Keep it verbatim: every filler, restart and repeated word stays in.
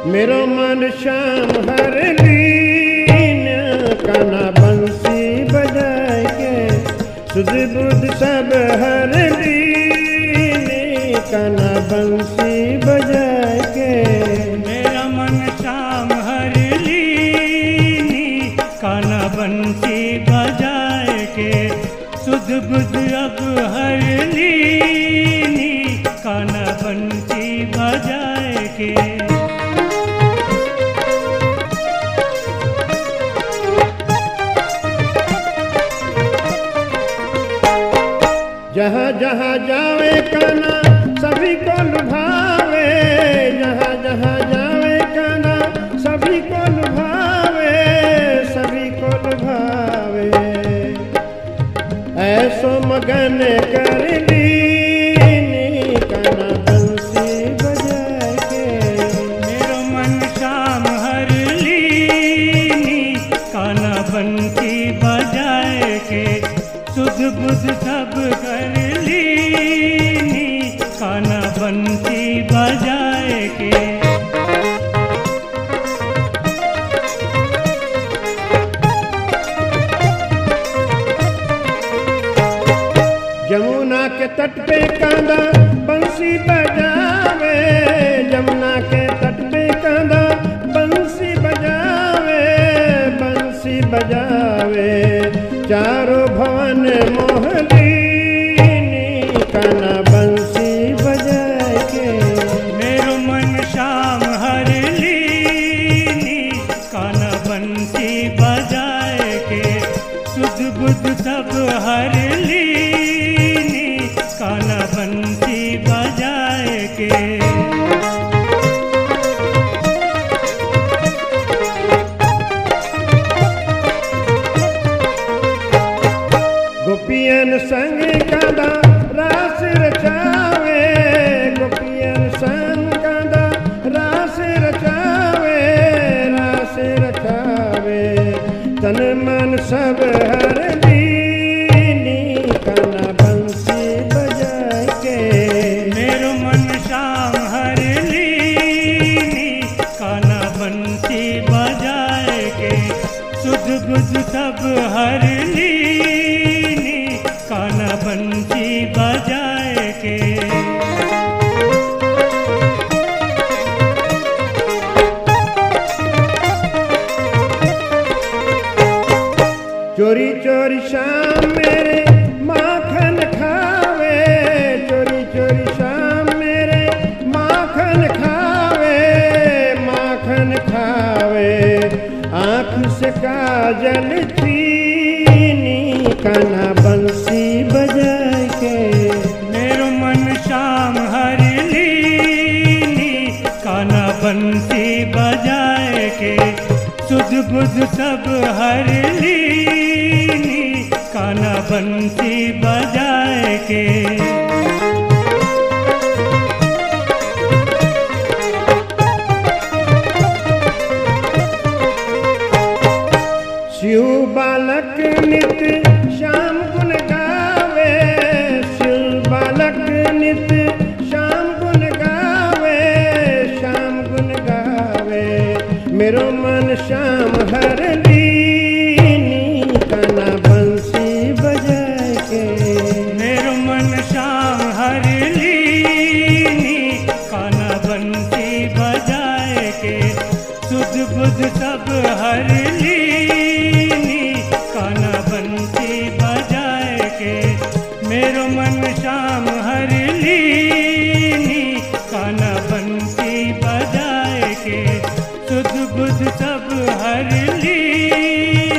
मेरो मन श्याम हर लीन, कान्हा बंसी बजाए के सुध बुध सब हर लीन, कान्हा बंसी बजाए के। मेरा मन श्याम हर लीनी, कान्हा बंसी बजाए के सुध बुध अब हर लीनी, कान्हा बंसी बजाए के। जहाँ जहाँ जावे कान्हा सभी को लुभावे, जहाँ जहाँ जावे कान्हा सभी को लुभावे, सभी को लुभावे। ऐसो मगन कर लीनी, कान्हा बंसी बजाए के। मेरो मन श्याम हर लीनी, कान्हा बंसी बजाए के सुध बुध सब कर लीनी, कान्हा बंसी बजाए के। जमुना के तट पे कान्हा बंसी बजावे, जमुना के तट पे कान्हा बंसी बजावे, बंसी बजावे। चारों भवन मोहलीनी, कान्हा बंसी बजाए के। मेरो मन श्याम हर लीनी, कान्हा बंसी बजाए के सुध बुध सब हर लीनी, कान्हा बंसी बजाए के। गोपियन संग कान्हा रास रचावे, गोपियन संग कान्हा रास रचावे, रास रचावे। तन मन सब हर लीनी, कान्हा बंसी बजाए के। मेरो मन श्याम हर लीनी, कान्हा बंसी बजाए के सुध बुध सब हर लीनी, कान्हा बंसी बजाए के। चोरी चोरी शाम मेरे माखन खावे, चोरी चोरी शाम मेरे माखन खावे, माखन खावे। आँख से काजल छीनी, कान्हा बंसी बजाए के। मेरो मन श्याम हर लीनी, कान्हा बंसी बजाए के सुध बुध सब हर लीनी, कान्हा बंसी बजाए के। शिव बालक नित श्याम गुण गावे, शिव बालक नित श्याम गुण गावे, श्याम गुण गावे। मेरो मन श्याम हर लीनी, कान्हा बंसी बजाए के। मेरो मन श्याम हर लीनी, कान्हा बंसी बजाए के सुध बुध सब हर लीनी, कान्हा बंसी बजाए के। मेरो मन श्याम हर लीनी, कान्हा बंसी बजाए के सुध बुध सब हर लीनी।